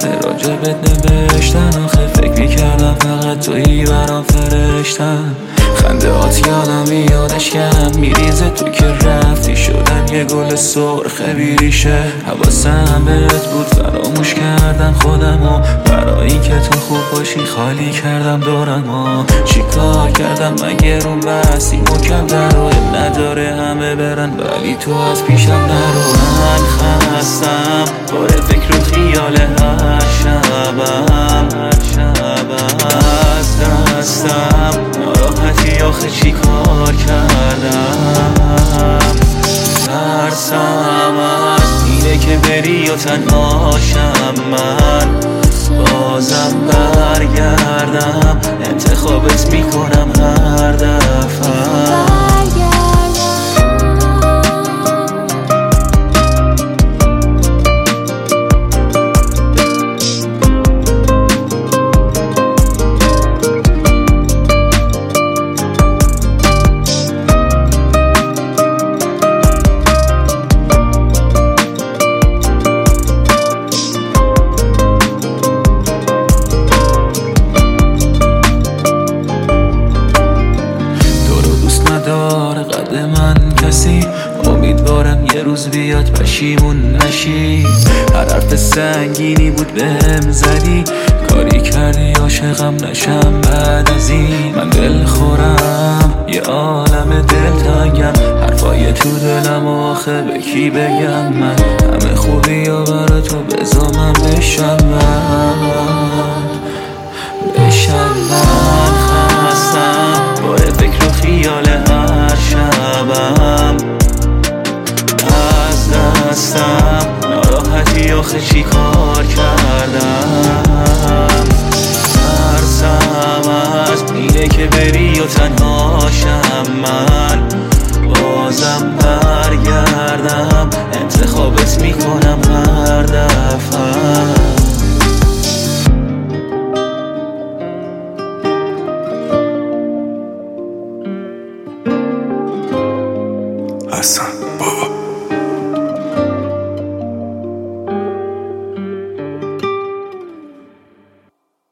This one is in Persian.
راجبت نوشتن، آخه فکر میکردم فقط تویی برام فرشتن. خنده هات یادم یادش کم میریزه تو که رفتی، شدم یه گل سرخ بیریشه. حواسم بهت بود فراموش کردم خودمو، برای این که تو خوب باشی خالی کردم دورمو. چی کار کردم مگه رو بسی مکم درای نداره همه برن ولی تو از پیشم نرو. من خستم بار فکر و خیال هر شبم از دستم ناراحتی آخه چی کار کردم. ترسم از اینه که بری و تنهاشم، من بازم برگردم انتخابت میکنم هر دفعه. قد من کسی امیدوارم یه روز بیاد پشیمون نشی. هر حرف سنگینی بود بهم زدی، کاری کردی عاشقم نشم بعد از این. من دل خورم یه عالم دلتنگم، حرفای تو دلم آخه به کی بگم. من همه خوبی ها برا تو بزامم بشم. من خستم بار فکر و خیال هر شبم از دستم ناراحتی آخه چی